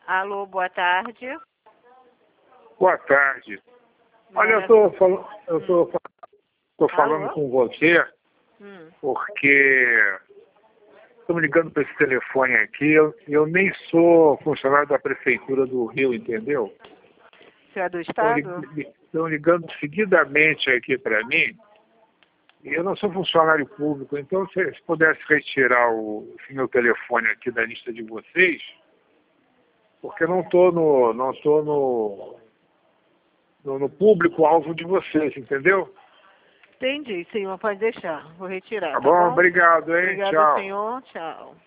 Alô, boa tarde. Boa tarde. Olha, eu tô falando com você porque estou me ligando para esse telefone aqui. Eu nem sou funcionário da Prefeitura do Rio, entendeu? Você é do Estado? Estão ligando seguidamente aqui para mim. E eu não sou funcionário público, então se pudesse retirar esse meu telefone aqui da lista de vocês, porque eu não estou no público-alvo de vocês, entendeu? Entendi, senhor, pode deixar. Vou retirar, Tá tá bom? bom? Obrigado, hein? Obrigado, Tchau. senhor. Tchau.